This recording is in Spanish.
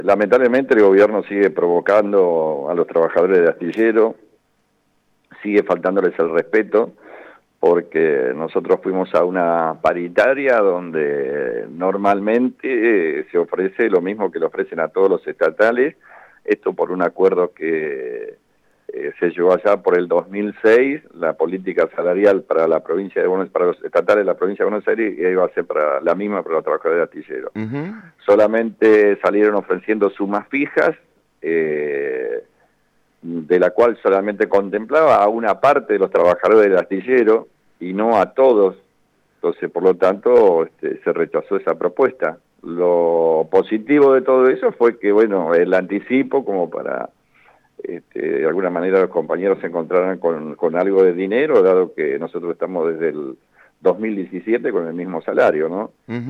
Lamentablemente el gobierno sigue provocando a los trabajadores de astillero, sigue faltándoles el respeto, porque nosotros fuimos a una paritaria donde normalmente se ofrece lo mismo que le ofrecen a todos los estatales, esto por un acuerdo que se llevó allá por el 2006, la política salarial para la provincia de Buenos Aires, para los estatales de la provincia de Buenos Aires, y iba a ser para la misma para los trabajadores de astillero. Solamente salieron ofreciendo sumas fijas, de la cual solamente contemplaba a una parte de los trabajadores del astillero y no a todos. Entonces, por lo tanto, se rechazó esa propuesta. Lo positivo de todo eso fue que, bueno, el anticipo como para, de alguna manera los compañeros se encontraran con algo de dinero, dado que nosotros estamos desde el 2017 con el mismo salario, ¿no?